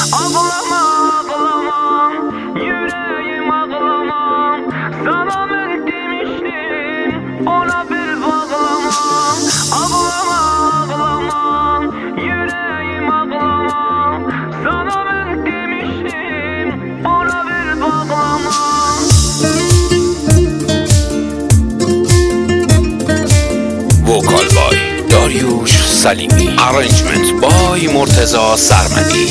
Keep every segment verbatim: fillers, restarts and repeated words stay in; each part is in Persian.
Ağlama, ağlamam, yüreğim ağlamam. Sana ben demiştim, ona bir bağlamam. Ağlama, ağlamam, yüreğim ağlamam. Sana ben demiştim, ona bir bağlamam. Vocal by Dariush Salimi. Arrangement by Murtaza Sarmadi.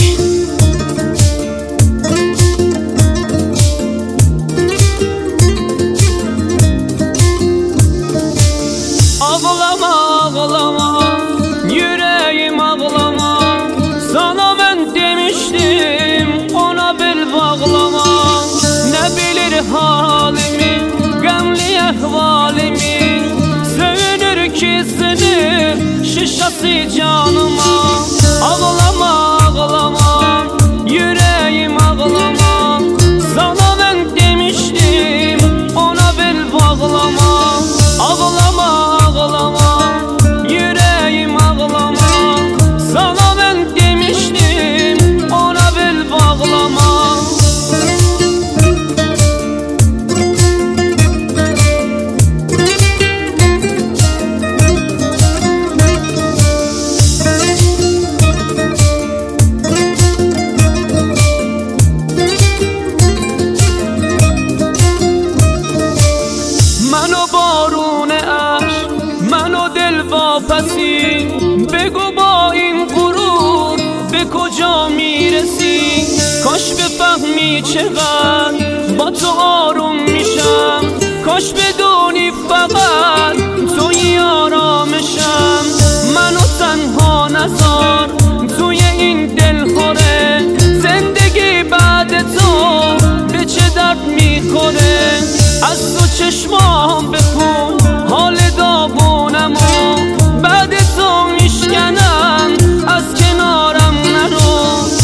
Ağlama, ağlama, yüreğim ağlama. Sana ben demiştim, ona bir bağlama. Ne bilir halimi, gamli ahvalimi. Sevinir ki seni, şişası canıma. Ağlama, ağlama, yüreğim ağlama. Sana ben demiştim, ona bir bağlama. Ağlama, ağlama, yüreğim ağlama. Sana ben demiştim, ona bir bağlama. منو بارون عشق، منو دل واپسی. بگو با این غرور به کجا میرسی. کاش بفهمی چقدر با تو آروم میشم. کاش بدونی فقط توی آرامشم. منو تنها نذار توی این دلخوره. زندگی بعد تو به چه درد میخوره. از تو چشمام بخون حال داغونمو. بعد تو میشکنم از کنارم نرو.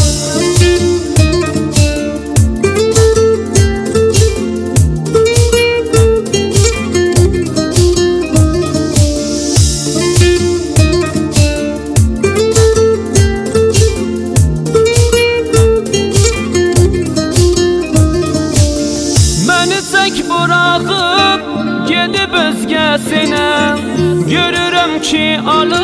Beni tek bırakıp gidip özgesine. Görürüm ki alır